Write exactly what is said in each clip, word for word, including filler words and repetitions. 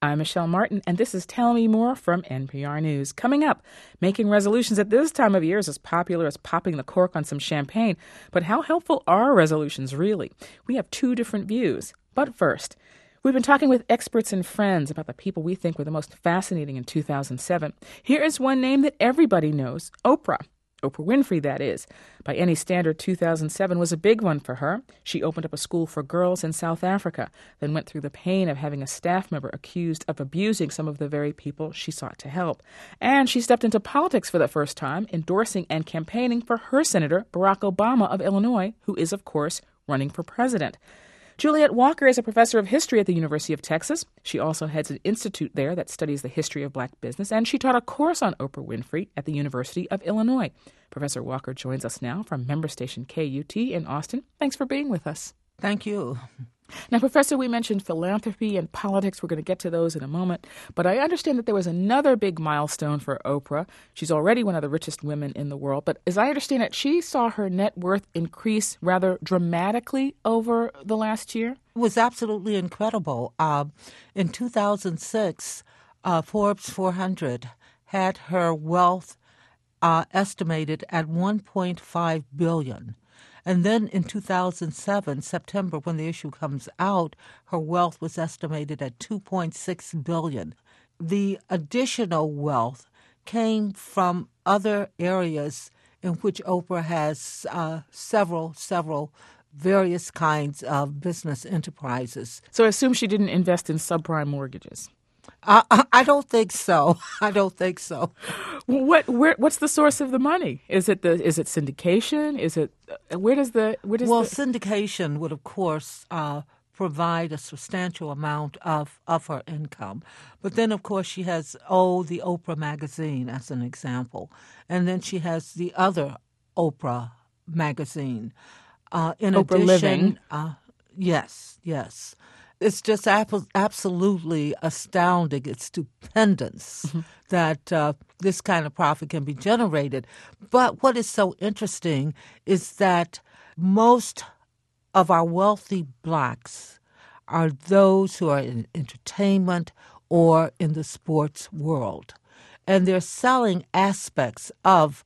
I'm Michelle Martin, and this is Tell Me More from N P R News. Coming up, making resolutions at this time of year is as popular as popping the cork on some champagne. But how helpful are resolutions really? We have two different views. But first, we've been talking with experts and friends about the people we think were the most fascinating in two thousand seven. Here is one name that everybody knows, Oprah. Oprah Winfrey, that is. By any standard, two thousand seven was a big one for her. She opened up a school for girls in South Africa, then went through the pain of having a staff member accused of abusing some of the very people she sought to help. And she stepped into politics for the first time, endorsing and campaigning for her Senator, Barack Obama of Illinois, who is, of course, running for president. Juliet Walker is a professor of history at the University of Texas. She also heads an institute there that studies the history of black business, and she taught a course on Oprah Winfrey at the University of Illinois. Professor Walker joins us now from member station K U T in Austin. Thanks for being with us. Thank you. Now, Professor, we mentioned philanthropy and politics. We're going to get to those in a moment. But I understand that there was another big milestone for Oprah. She's already one of the richest women in the world. But as I understand it, she saw her net worth increase rather dramatically over the last year. It was absolutely incredible. Uh, in two thousand six, uh, Forbes four hundred had her wealth uh, estimated at one point five billion dollars. And then in two thousand seven, September, when the issue comes out, her wealth was estimated at two point six billion dollars. The additional wealth came from other areas in which Oprah has uh, several, several various kinds of business enterprises. So I assume she didn't invest in subprime mortgages. Uh, I don't think so. I don't think so. What? Where? What's the source of the money? Is it the? Is it syndication? Is it? Where does the? Where does well, the... syndication would, of course, uh, provide a substantial amount of, of her income. But then, of course, she has oh the Oprah magazine as an example, and then she has the other Oprah magazine. Uh, in Oprah addition, Living. Uh, yes, yes. It's just ab- absolutely astounding. It's stupendous mm-hmm. that uh, this kind of profit can be generated. But what is so interesting is that most of our wealthy blacks are those who are in entertainment or in the sports world. And they're selling aspects of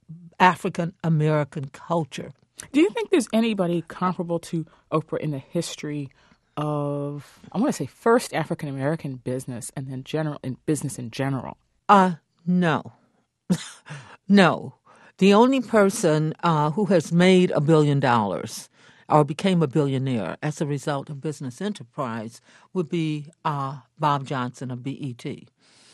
African American culture. Do you think there's anybody comparable to Oprah in the history of, I want to say, first African American business and then general in business in general? Uh, no. No. The only person uh, who has made a billion dollars or became a billionaire as a result of business enterprise would be uh, Bob Johnson of B E T.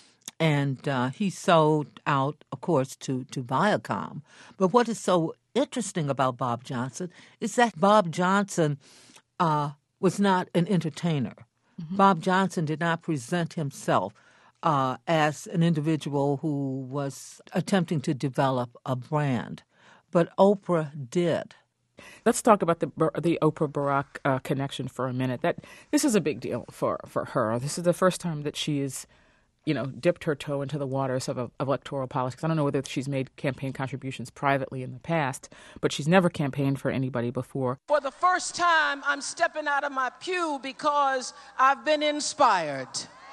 And uh, he sold out, of course, to, to Viacom. But what is so interesting about Bob Johnson is that Bob Johnson uh, was not an entertainer. Mm-hmm. Bob Johnson did not present himself uh, as an individual who was attempting to develop a brand, but Oprah did. Let's talk about the the Oprah Barack uh, connection for a minute. That this is a big deal for, for her. This is the first time that she is, you know, dipped her toe into the waters of, of electoral politics. I don't know whether she's made campaign contributions privately in the past, but she's never campaigned for anybody before. For the first time, I'm stepping out of my pew because I've been inspired.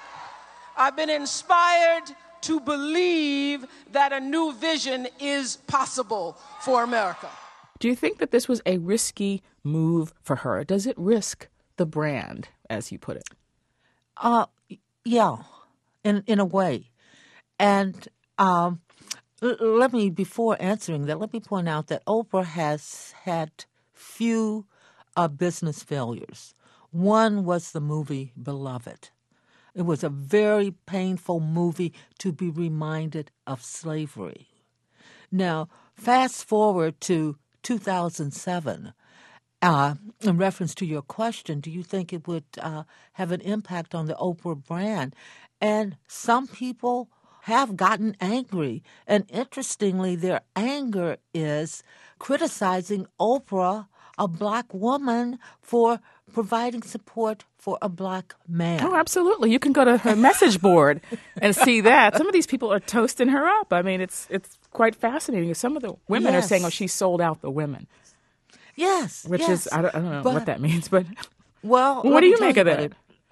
I've been inspired to believe that a new vision is possible for America. Do you think that this was a risky move for her? Does it risk the brand, as you put it? Uh, yeah. In in a way. And um, l- let me, before answering that, let me point out that Oprah has had few uh, business failures. One was the movie Beloved. It was a very painful movie to be reminded of slavery. Now, fast forward to two thousand seven. Uh, in reference to your question, do you think it would uh, have an impact on the Oprah brand? And some people have gotten angry. And interestingly, their anger is criticizing Oprah, a black woman, for providing support for a black man. Oh, absolutely. You can go to her message board and see that. Some of these people are toasting her up. I mean, it's it's quite fascinating. Some of the women yes. are saying, oh, she sold out the women. Yes, Which yes. is, I don't, I don't know but, what that means, but well, what do you make of that?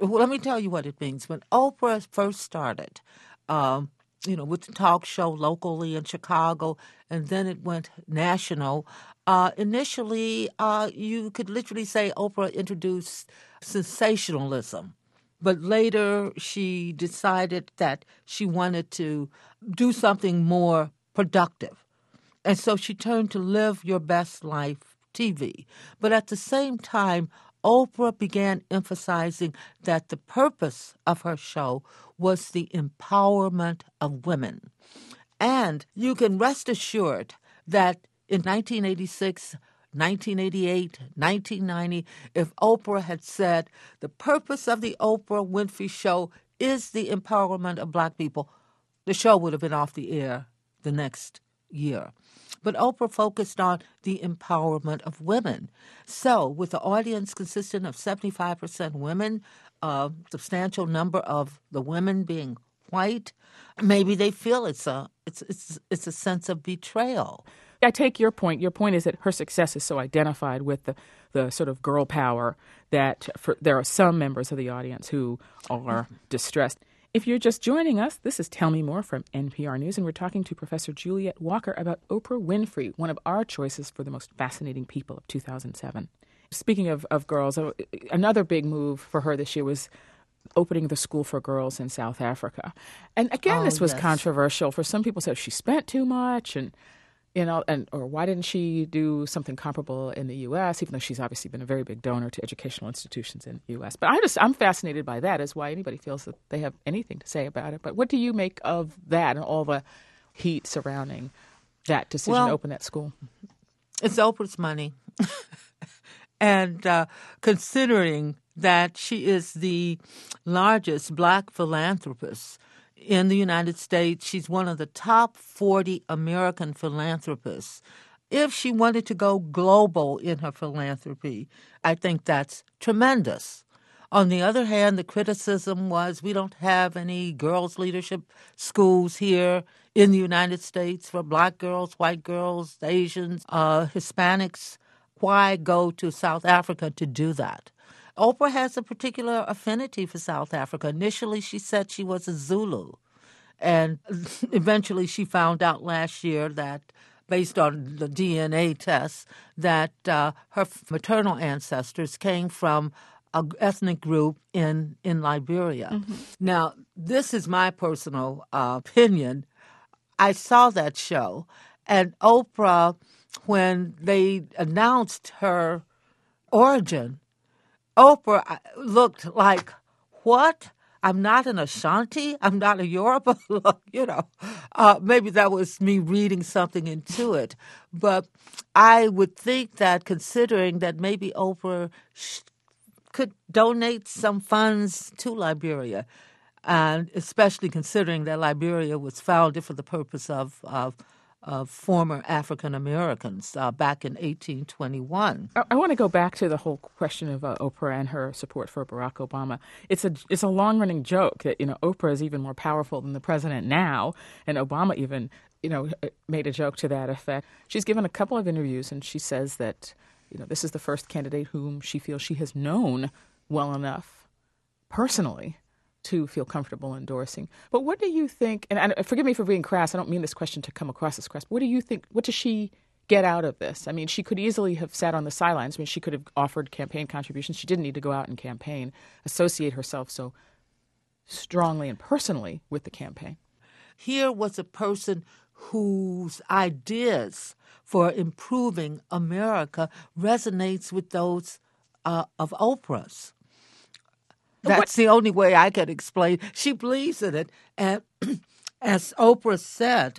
Well, let me tell you what it means. When Oprah first started, um, you know, with the talk show locally in Chicago, and then it went national. Uh, initially, uh, you could literally say Oprah introduced sensationalism, but later she decided that she wanted to do something more productive. And so she turned to Live Your Best Life T V. But at the same time, Oprah began emphasizing that the purpose of her show was the empowerment of women. And you can rest assured that in nineteen eighty-six, nineteen eighty-eight, nineteen ninety, if Oprah had said the purpose of the Oprah Winfrey Show is the empowerment of black people, the show would have been off the air the next year. But Oprah focused on the empowerment of women. So with the audience consisting of seventy-five percent women, a substantial number of the women being white, maybe they feel it's a it's it's it's a sense of betrayal. I take your point. Your point is that her success is so identified with the, the sort of girl power that for, there are some members of the audience who are distressed. If you're just joining us, this is Tell Me More from N P R News, and we're talking to Professor Juliet Walker about Oprah Winfrey, one of our choices for the most fascinating people of two thousand seven. Speaking of, of girls, another big move for her this year was opening the school for girls in South Africa. And again, Oh, this was yes. controversial. For some people said she spent too much, and you know, and or why didn't she do something comparable in the U S, even though she's obviously been a very big donor to educational institutions in the U S. But I just, I'm fascinated by that, as why anybody feels that they have anything to say about it. But what do you make of that and all the heat surrounding that decision Well, to open that school? It's Oprah's money. And uh, considering that she is the largest black philanthropist in the United States, she's one of the top forty American philanthropists. If she wanted to go global in her philanthropy, I think that's tremendous. On the other hand, the criticism was we don't have any girls' leadership schools here in the United States for black girls, white girls, Asians, uh, Hispanics. Why go to South Africa to do that? Oprah has a particular affinity for South Africa. Initially, she said she was a Zulu. And eventually she found out last year that, based on the D N A tests, that uh, her maternal ancestors came from an ethnic group in, in Liberia. Mm-hmm. Now, this is my personal uh, opinion. I saw that show, and Oprah, when they announced her origin, Oprah looked like, what? I'm not an Ashanti. I'm not a Yoruba. you know, uh, maybe that was me reading something into it. But I would think that considering that maybe Oprah sh- could donate some funds to Liberia, and especially considering that Liberia was founded for the purpose of, of of former African Americans uh, back in eighteen twenty-one. I, I want to go back to the whole question of uh, Oprah and her support for Barack Obama. It's a it's a long running joke that you know Oprah is even more powerful than the president now, and Obama even you know made a joke to that effect. She's given a couple of interviews, and she says that you know this is the first candidate whom she feels she has known well enough personally to feel comfortable endorsing. But what do you think, and, and forgive me for being crass, I don't mean this question to come across as crass, but what do you think, what does she get out of this? I mean, she could easily have sat on the sidelines. I mean, she could have offered campaign contributions. She didn't need to go out and campaign, associate herself so strongly and personally with the campaign. Here was a person whose ideas for improving America resonates with those uh, of Oprah's. That's what? The only way I can explain. She believes in it. And as Oprah said,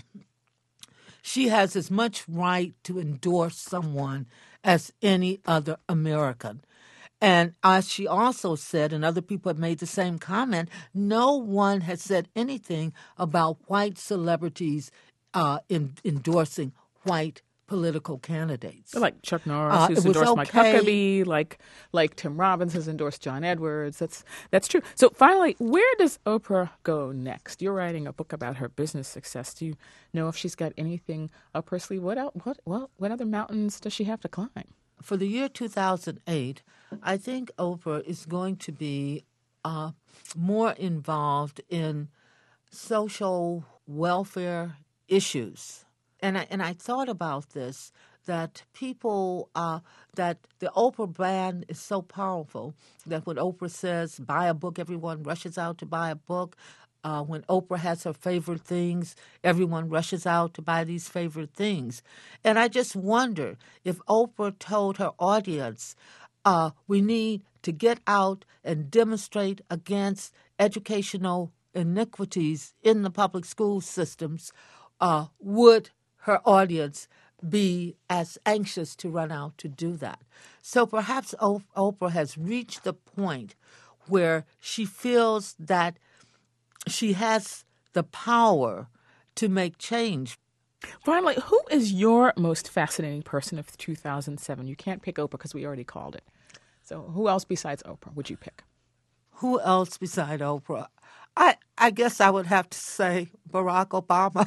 she has as much right to endorse someone as any other American. And as she also said, and other people have made the same comment, no one has said anything about white celebrities uh, in, endorsing white political candidates. Like Chuck Norris, uh, who's endorsed okay. Mike Huckabee, like like Tim Robbins has endorsed John Edwards. That's that's true. So finally, where does Oprah go next? You're writing a book about her business success. Do you know if she's got anything up her sleeve? What else, what well, what other mountains does she have to climb? For the year two thousand eight, I think Oprah is going to be uh, more involved in social welfare issues. And I, and I thought about this, that people, uh, that the Oprah brand is so powerful that when Oprah says, buy a book, everyone rushes out to buy a book. Uh, when Oprah has her favorite things, everyone rushes out to buy these favorite things. And I just wonder if Oprah told her audience, uh, we need to get out and demonstrate against educational iniquities in the public school systems, uh, would her audience be as anxious to run out to do that? So perhaps o- Oprah has reached the point where she feels that she has the power to make change. Finally, who is your most fascinating person of two thousand seven? You can't pick Oprah because we already called it. So who else besides Oprah would you pick? Who else beside Oprah? I, I guess I would have to say Barack Obama.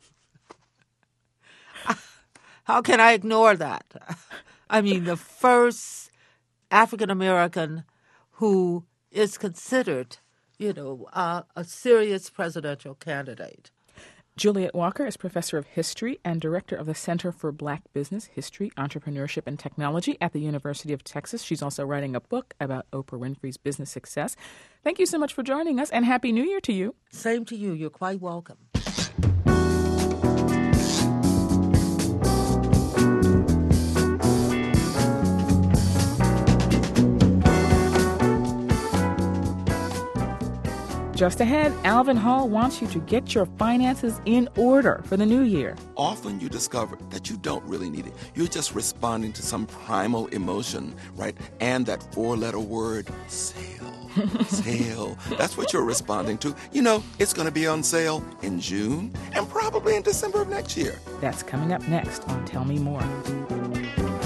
How can I ignore that? I mean, the first African-American who is considered, you know, uh, a serious presidential candidate. Juliet Walker is professor of history and director of the Center for Black Business, History, Entrepreneurship, and Technology at the University of Texas. She's also writing a book about Oprah Winfrey's business success. Thank you so much for joining us, and Happy New Year to you. Same to you. You're quite welcome. Just ahead, Alvin Hall wants you to get your finances in order for the new year. Often you discover that you don't really need it. You're just responding to some primal emotion, right? And that four-letter word, sale. Sale. That's what you're responding to. You know, it's going to be on sale in June and probably in December of next year. That's coming up next on Tell Me More.